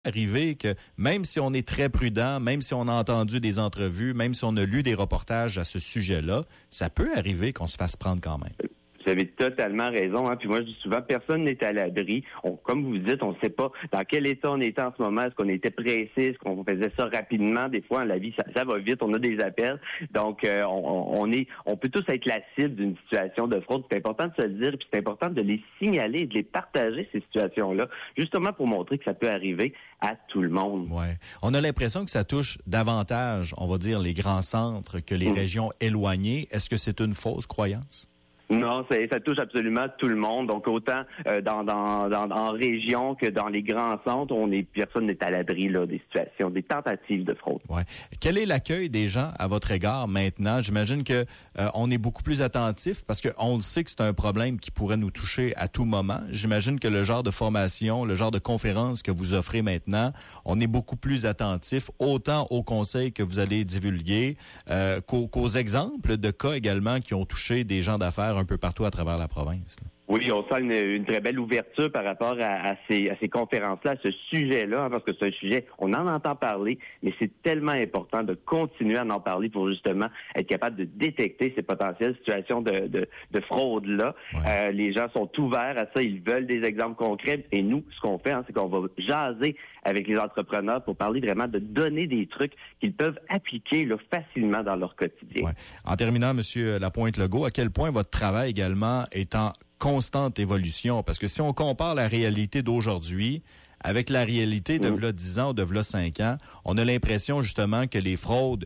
arriver que même si on est très prudent, même si on a entendu des entrevues, même si on a lu des reportages à ce sujet-là, ça peut arriver qu'on se fasse prendre quand même. Vous avez totalement raison. Puis moi, je dis souvent, personne n'est à l'abri. Comme vous dites, on ne sait pas dans quel état on était en ce moment. Est-ce qu'on était pressé? Est-ce qu'on faisait ça rapidement? Des fois, la vie, ça va vite. On a des appels. Donc, on peut tous être la cible d'une situation de fraude. C'est important de se le dire. Puis c'est important de les signaler, de les partager, ces situations-là, justement pour montrer que ça peut arriver à tout le monde. Ouais. On a l'impression que ça touche davantage, on va dire, les grands centres que les régions éloignées. Est-ce que c'est une fausse croyance? Non, ça touche absolument tout le monde. Donc autant en région que dans les grands centres, personne n'est à l'abri là des situations, des tentatives de fraude. Ouais. Quel est l'accueil des gens à votre égard maintenant? J'imagine que on est beaucoup plus attentif parce que on le sait que c'est un problème qui pourrait nous toucher à tout moment. J'imagine que le genre de formation, le genre de conférence que vous offrez maintenant, on est beaucoup plus attentif autant aux conseils que vous allez divulguer qu'aux exemples de cas également qui ont touché des gens d'affaires un peu partout à travers la province. Là. Oui, on sent une très belle ouverture par rapport à ces conférences-là, à ce sujet-là, parce que c'est un sujet, on en entend parler, mais c'est tellement important de continuer à en parler pour justement être capable de détecter ces potentielles situations de fraude-là. Ouais. Les gens sont ouverts à ça, ils veulent des exemples concrets, et nous, ce qu'on fait, c'est qu'on va jaser avec les entrepreneurs pour parler vraiment de donner des trucs qu'ils peuvent appliquer là, facilement dans leur quotidien. Ouais. En terminant, M. Lapointe-Legault, à quel point votre travail également est en constante évolution? Parce que si on compare la réalité d'aujourd'hui avec la réalité de v'là 10 ans ou de v'là 5 ans, on a l'impression justement que les fraudes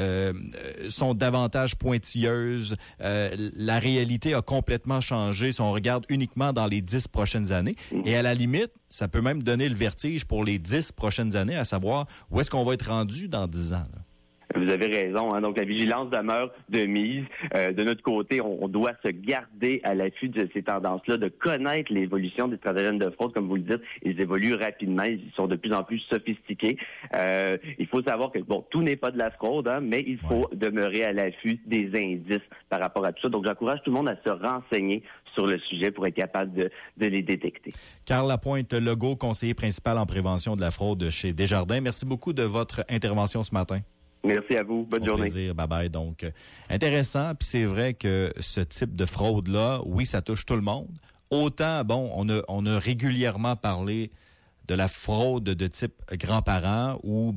sont davantage pointilleuses. La réalité a complètement changé si on regarde uniquement dans les 10 prochaines années. Et à la limite, ça peut même donner le vertige pour les 10 prochaines années, à savoir où est-ce qu'on va être rendu dans 10 ans. Là. Vous avez raison. Donc, la vigilance demeure de mise. De notre côté, on doit se garder à l'affût de ces tendances-là, de connaître l'évolution des stratagèmes de fraude. Comme vous le dites, ils évoluent rapidement. Ils sont de plus en plus sophistiqués. Il faut savoir que, tout n'est pas de la fraude, mais il faut demeurer à l'affût des indices par rapport à tout ça. Donc, j'encourage tout le monde à se renseigner sur le sujet pour être capable de les détecter. Carl Lapointe-Legault, conseiller principal en prévention de la fraude chez Desjardins. Merci beaucoup de votre intervention ce matin. Merci à vous. Bonne journée. Plaisir. Bye bye. Donc, intéressant. Puis c'est vrai que ce type de fraude-là, oui, ça touche tout le monde. Autant, on a régulièrement parlé de la fraude de type grands-parents où,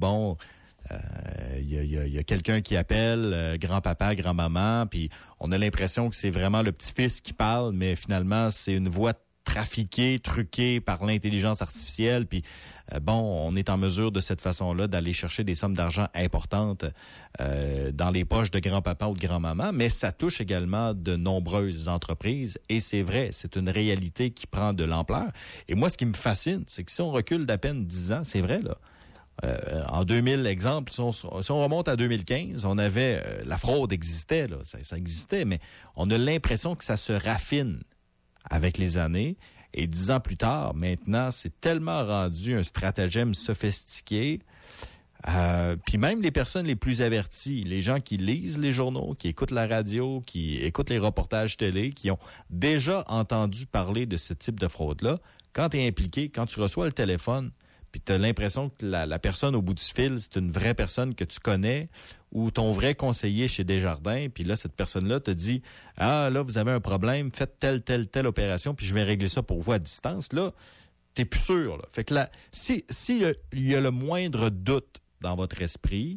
il y a quelqu'un qui appelle grand-papa, grand-maman, puis on a l'impression que c'est vraiment le petit-fils qui parle, mais finalement, c'est une voix trafiquée, truquée par l'intelligence artificielle, puis on est en mesure de cette façon-là d'aller chercher des sommes d'argent importantes dans les poches de grand-papa ou de grand-maman, mais ça touche également de nombreuses entreprises, et c'est vrai, c'est une réalité qui prend de l'ampleur. Et moi, ce qui me fascine, c'est que si on recule d'à peine 10 ans, c'est vrai, là, en 2000, exemple, si on remonte à 2015, on avait, la fraude existait, là, ça existait, mais on a l'impression que ça se raffine avec les années. Et 10 ans plus tard, maintenant, c'est tellement rendu un stratagème sophistiqué. Puis même les personnes les plus averties, les gens qui lisent les journaux, qui écoutent la radio, qui écoutent les reportages télé, qui ont déjà entendu parler de ce type de fraude-là, quand tu es impliqué, quand tu reçois le téléphone, puis tu as l'impression que la personne au bout du fil, c'est une vraie personne que tu connais ou ton vrai conseiller chez Desjardins, puis là, cette personne-là te dit « Ah, là, vous avez un problème, faites telle opération, puis je vais régler ça pour vous à distance. » Là, t'es plus sûr. Là. Fait que là, si il y a le moindre doute dans votre esprit,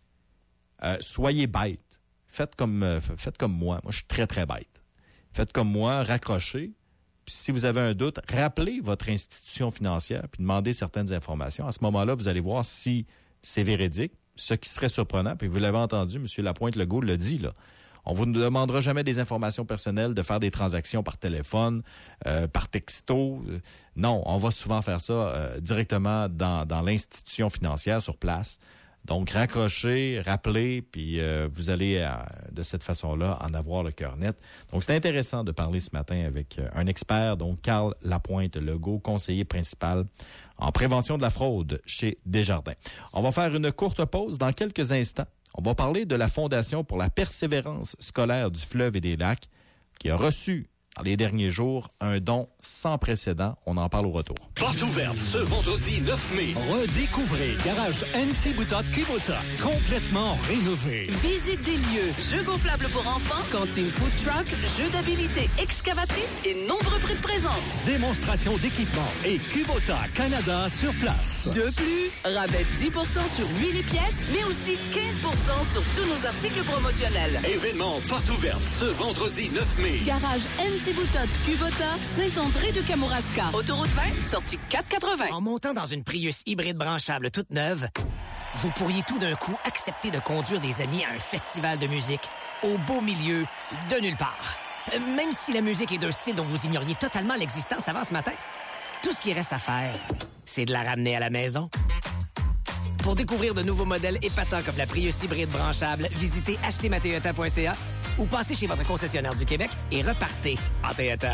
soyez bête. Faites comme moi. Moi, je suis très, très bête. Faites comme moi, raccrochez. Puis si vous avez un doute, rappelez votre institution financière puis demandez certaines informations. À ce moment-là, vous allez voir si c'est véridique, ce qui serait surprenant. Puis vous l'avez entendu, M. Lapointe-Legault l'a dit, là. On vous ne demandera jamais des informations personnelles, de faire des transactions par téléphone, par texto. Non, on va souvent faire ça directement dans l'institution financière sur place. Donc, raccrochez, rappelez, puis vous allez de cette façon-là en avoir le cœur net. Donc, c'est intéressant de parler ce matin avec un expert, donc Carl Lapointe-Legault, conseiller principal en prévention de la fraude chez Desjardins. On va faire une courte pause dans quelques instants. On va parler de la Fondation pour la persévérance scolaire du fleuve et des lacs qui a reçu dans les derniers jours. Un don sans précédent. On en parle au retour. Porte ouverte ce vendredi 9 mai. Redécouvrez Garage Anti-Boutotte Kubota. Complètement rénové. Visite des lieux, jeux gonflables pour enfants, cantine food truck, jeux d'habilité excavatrice et nombreux prix de présence. Démonstration d'équipement et Kubota Canada sur place. De plus, rabais 10% sur l'huile et pièces, mais aussi 15% sur tous nos articles promotionnels. Événement porte ouverte ce vendredi 9 mai. Garage Anti-Boutotte Kubota, Saint-André de Kamouraska. Autoroute 20, sortie 480. En montant dans une Prius hybride branchable toute neuve, vous pourriez tout d'un coup accepter de conduire des amis à un festival de musique au beau milieu de nulle part. Même si la musique est d'un style dont vous ignoriez totalement l'existence avant ce matin. Tout ce qui reste à faire, c'est de la ramener à la maison. Pour découvrir de nouveaux modèles épatants comme la Prius hybride branchable, visitez achetermatoyota.ca ou passez chez votre concessionnaire du Québec et repartez en Toyota.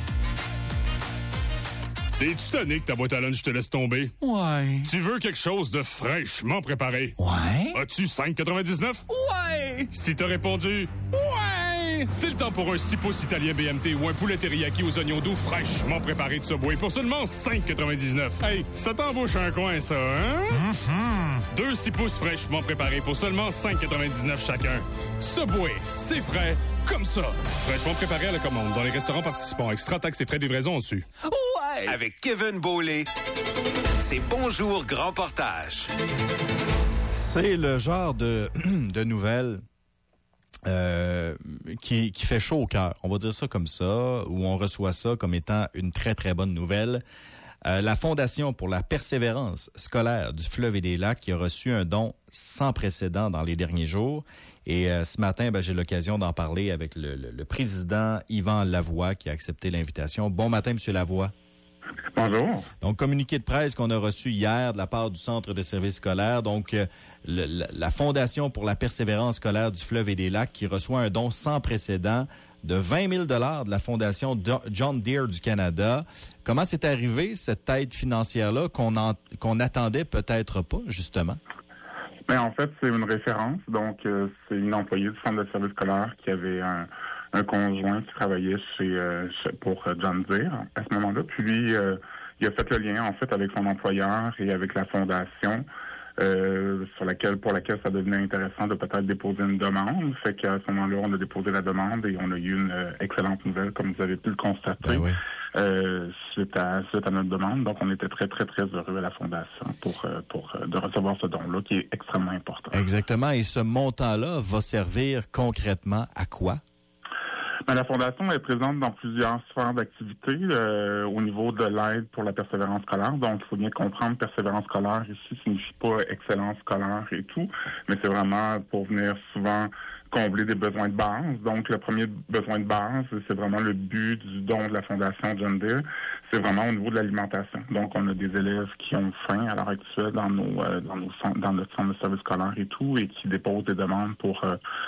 T'es-tu tanné que ta boîte à lunch te laisse tomber? Ouais. Tu veux quelque chose de fraîchement préparé? Ouais. As-tu 5,99? Ouais. Si t'as répondu Ouais. c'est le temps pour un 6 pouces italien BMT ou un poulet teriyaki aux oignons doux fraîchement préparé de Subway pour seulement 5,99. Hey, ça t'embauche un coin, ça, hein? Mm-hmm. 2 6 pouces fraîchement préparés pour seulement 5,99 chacun. Subway, c'est frais comme ça. Fraîchement préparé à la commande dans les restaurants participants. Extra taxes et frais de livraison dessus. Ouais. Avec Kevin Beaulé, c'est Bonjour Grand Portage. C'est le genre de nouvelles qui fait chaud au cœur. On va dire ça comme ça, où on reçoit ça comme étant une très, très bonne nouvelle. La Fondation pour la persévérance scolaire du Fleuve et des Lacs qui a reçu un don sans précédent dans les derniers jours. Et ce matin, j'ai l'occasion d'en parler avec le président Yvan Lavoie qui a accepté l'invitation. Bon matin, M. Lavoie. Bonjour. Donc, communiqué de presse qu'on a reçu hier de la part du Centre de services scolaires. Donc, la Fondation pour la persévérance scolaire du Fleuve et des Lacs qui reçoit un don sans précédent de 20 000 $ de la Fondation John Deere du Canada. Comment c'est arrivé, cette aide financière-là, qu'on attendait peut-être pas, justement? Ben, en fait, c'est une référence. Donc, c'est une employée du Centre de services scolaires qui avait un conjoint qui travaillait pour John Deere à ce moment-là. Puis lui, il a fait le lien, en fait, avec son employeur et avec la Fondation, pour laquelle ça devenait intéressant de peut-être déposer une demande. Fait qu'à ce moment-là, on a déposé la demande et on a eu une excellente nouvelle, comme vous avez pu le constater, oui. suite à notre demande. Donc, on était très, très, très heureux à la Fondation de recevoir ce don-là, qui est extrêmement important. Exactement. Et ce montant-là va servir concrètement à quoi? Ben, la Fondation est présente dans plusieurs sphères d'activité au niveau de l'aide pour la persévérance scolaire. Donc, il faut bien comprendre, persévérance scolaire ici signifie pas excellence scolaire et tout, mais c'est vraiment pour venir souvent combler des besoins de base. Donc, le premier besoin de base, c'est vraiment le but du don de la Fondation John Deere, c'est vraiment au niveau de l'alimentation. Donc, on a des élèves qui ont faim à l'heure actuelle dans notre centre de service scolaire et tout, et qui déposent des demandes pour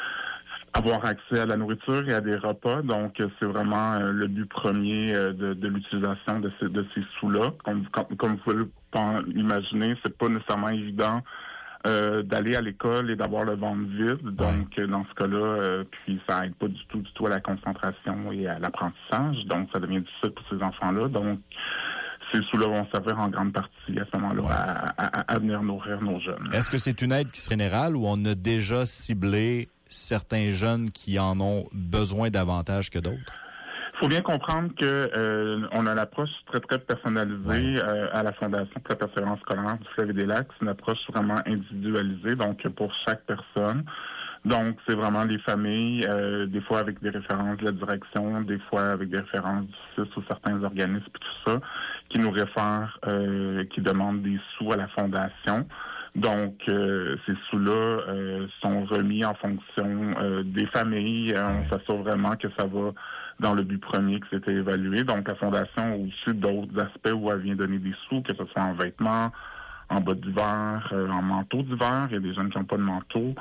avoir accès à la nourriture et à des repas. Donc, c'est vraiment le but premier de l'utilisation de ces sous-là. Comme vous pouvez l'imaginer, c'est pas nécessairement évident d'aller à l'école et d'avoir le ventre vide. Donc, dans ce cas-là, puis ça aide pas du tout à la concentration et à l'apprentissage. Donc, ça devient difficile pour ces enfants-là. Donc, ces sous-là vont servir en grande partie à ce moment-là à venir nourrir nos jeunes. Est-ce que c'est une aide qui serait générale ou on a déjà ciblé certains jeunes qui en ont besoin davantage que d'autres? Il faut bien comprendre que on a une approche très, très personnalisée à la Fondation pour la persévérance scolaire du Fleuve et des Lacs. C'est une approche vraiment individualisée, donc pour chaque personne. Donc, c'est vraiment les familles, des fois avec des références de la direction, des fois avec des références du CIS ou certains organismes et tout ça, qui nous réfèrent, qui demandent des sous à la Fondation. Donc, ces sous-là sont remis en fonction des familles. On s'assure vraiment que ça va dans le but premier que c'était évalué. Donc, la Fondation a aussi d'autres aspects où elle vient donner des sous, que ce soit en vêtements, en bas d'hiver, en manteau d'hiver. Il y a des jeunes qui n'ont pas de manteau.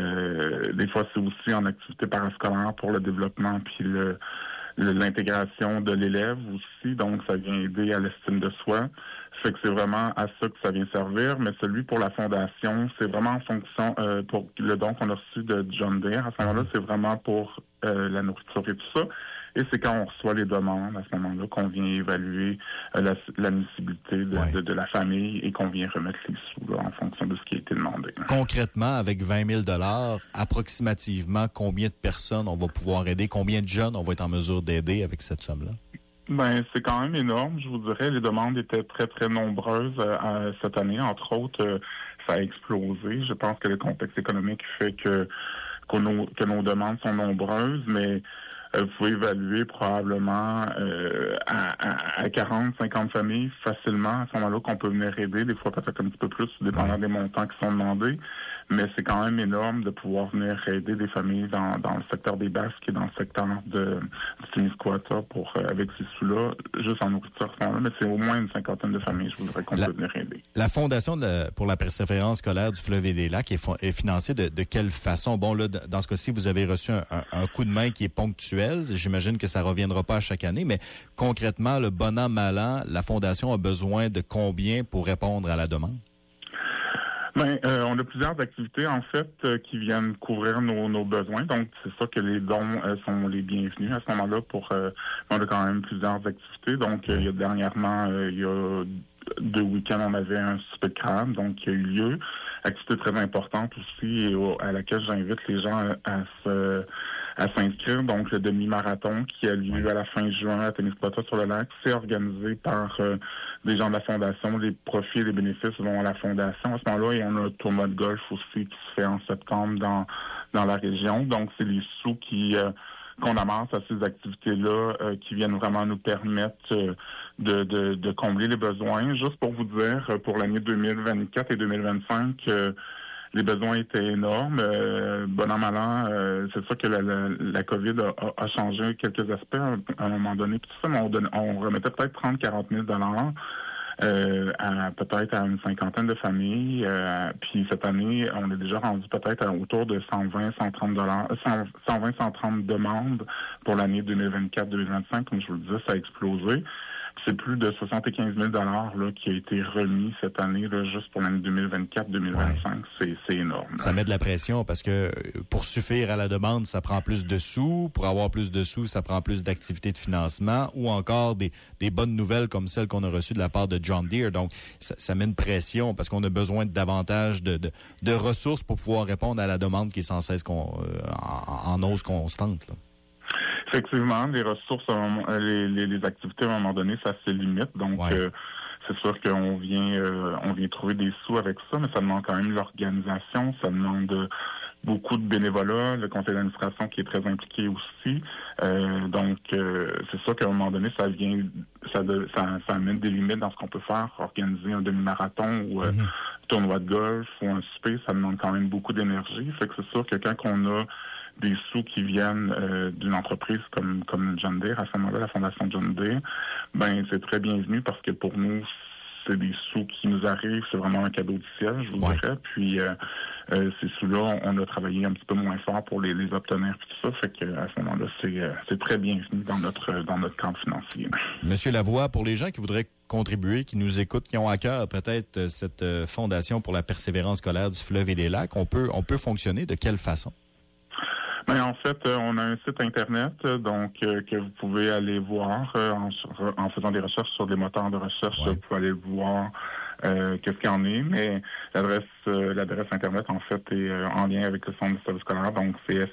Des fois, c'est aussi en activité parascolaire pour le développement puis l'intégration de l'élève aussi. Donc, ça vient aider à l'estime de soi. Fait que c'est vraiment à ça que ça vient servir. Mais celui pour la Fondation, c'est vraiment en fonction, pour le don qu'on a reçu de John Deere. À ce moment-là, c'est vraiment pour la nourriture et tout ça. Et c'est quand on reçoit les demandes, à ce moment-là, qu'on vient évaluer l'admissibilité de la famille et qu'on vient remettre les sous là, en fonction de ce qui a été demandé. Concrètement, avec 20 000 approximativement, combien de personnes on va pouvoir aider? Combien de jeunes on va être en mesure d'aider avec cette somme-là? Ben, c'est quand même énorme, je vous dirais. Les demandes étaient très, très nombreuses cette année. Entre autres, ça a explosé. Je pense que le contexte économique fait que nos demandes sont nombreuses, mais vous pouvez évaluer probablement à 40, 50 familles facilement à ce moment-là qu'on peut venir aider. Des fois, peut-être un petit peu plus, dépendant des montants qui sont demandés. Mais c'est quand même énorme de pouvoir venir aider des familles dans le secteur des Basques et dans le secteur du Témiscouata avec ces sous-là, juste en nourriture à ce moment-là. Mais c'est au moins une cinquantaine de familles, je voudrais qu'on peut venir aider. La Fondation pour la persévérance scolaire du Fleuve et des Lacs est financée de quelle façon? Bon, là, dans ce cas-ci, vous avez reçu un coup de main qui est ponctuel. J'imagine que ça reviendra pas à chaque année, mais concrètement, le bon an, mal an, la Fondation a besoin de combien pour répondre à la demande? On a plusieurs activités, en fait, qui viennent couvrir nos besoins. Donc, c'est ça que les dons sont les bienvenus à ce moment-là. On a quand même plusieurs activités. Donc, dernièrement, il y a 2 week-ends, on avait un souper de crabe, donc qui a eu lieu. Activité très importante aussi, et à laquelle j'invite les gens à s'inscrire. Donc, le demi-marathon qui a lieu à la fin juin à Témiscouata sur le lac, c'est organisé par des gens de la Fondation. Les profits et les bénéfices vont à la Fondation à ce moment-là. Et on a un tournoi de golf aussi qui se fait en septembre dans la région. Donc, c'est les sous qu'on amasse à ces activités-là qui viennent vraiment nous permettre de combler les besoins. Juste pour vous dire, pour l'année 2024 et 2025, les besoins étaient énormes. Bon an, mal an, c'est sûr que la COVID a changé quelques aspects à un moment donné. Puis tout ça, mais on remettait peut-être 30-40 000 peut-être à une cinquantaine de familles. Puis cette année, on est déjà rendu peut-être autour de 120-130 demandes pour l'année 2024-2025. Comme je vous le disais, ça a explosé. C'est plus de 75 000 là, qui a été remis cette année, là, juste pour l'année 2024-2025. Ouais. C'est énorme. Ça met de la pression parce que pour suffire à la demande, ça prend plus de sous. Pour avoir plus de sous, ça prend plus d'activités de financement ou encore des bonnes nouvelles comme celles qu'on a reçues de la part de John Deere. Donc, ça met une pression parce qu'on a besoin de davantage de ressources pour pouvoir répondre à la demande qui est sans cesse en hausse constante, là. Effectivement, les ressources, les activités, à un moment donné, ça se limite. Donc, c'est sûr qu'on vient trouver des sous avec ça, mais ça demande quand même l'organisation, ça demande beaucoup de bénévolat, le conseil d'administration qui est très impliqué aussi. Donc, c'est sûr qu'à un moment donné, ça amène des limites dans ce qu'on peut faire. Organiser un demi-marathon ou un tournoi de golf ou un souper, ça demande quand même beaucoup d'énergie. Fait que c'est sûr que quand on a des sous qui viennent d'une entreprise comme John Deere, à ce moment-là, la Fondation John Deere, ben c'est très bienvenu parce que pour nous, c'est des sous qui nous arrivent, c'est vraiment un cadeau du ciel, je vous dirais. Puis ces sous-là, on a travaillé un petit peu moins fort pour les obtenir, puis tout ça, fait que à ce moment-là, c'est très bienvenu dans notre cadre financier. Monsieur Lavoie, pour les gens qui voudraient contribuer, qui nous écoutent, qui ont à cœur peut-être cette Fondation pour la persévérance scolaire du Fleuve et des Lacs, on peut fonctionner de quelle façon? Ben, en fait, on a un site Internet donc que vous pouvez aller voir en faisant des recherches sur des moteurs de recherche. Vous pouvez aller voir qu'est-ce qu'il y en est, mais l'adresse Internet, en fait, est en lien avec le Centre de service scolaire, donc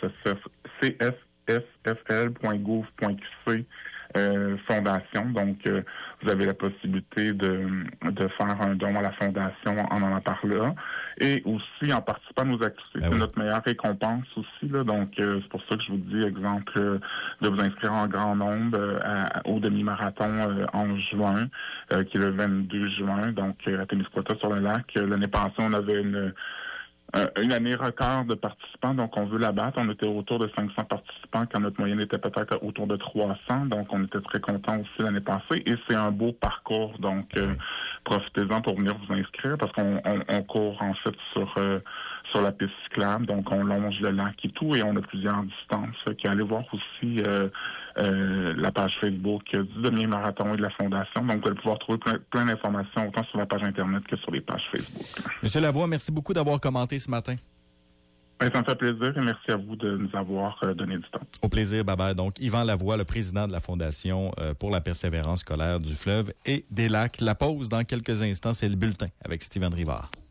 csfl.gouv.qc Fondation. Donc, vous avez la possibilité de faire un don à la Fondation en allant par là. Et aussi, en participant à nos activités, c'est notre meilleure récompense aussi, là. Donc, c'est pour ça que je vous dis, exemple, de vous inscrire en grand nombre au demi-marathon en juin, qui est le 22 juin, donc à Témiscouata sur le lac. L'année passée, on avait une année record de participants, donc on veut la battre. On était autour de 500 participants quand notre moyenne était peut-être autour de 300, donc on était très contents aussi l'année passée. Et c'est un beau parcours, donc profitez-en pour venir vous inscrire parce qu'on court en fait sur la piste cyclable, donc on longe le lac et tout, et on a plusieurs distances. Allez voir aussi la page Facebook du demi-marathon et de la Fondation, donc vous allez pouvoir trouver plein d'informations autant sur la page Internet que sur les pages Facebook. Monsieur Lavoie, merci beaucoup d'avoir commenté ce matin. Ça me fait plaisir et merci à vous de nous avoir donné du temps. Au plaisir, bye-bye. Donc, Yvan Lavoie, le président de la Fondation pour la persévérance scolaire du fleuve et des lacs. La pause dans quelques instants, c'est le bulletin avec Steven Rivard.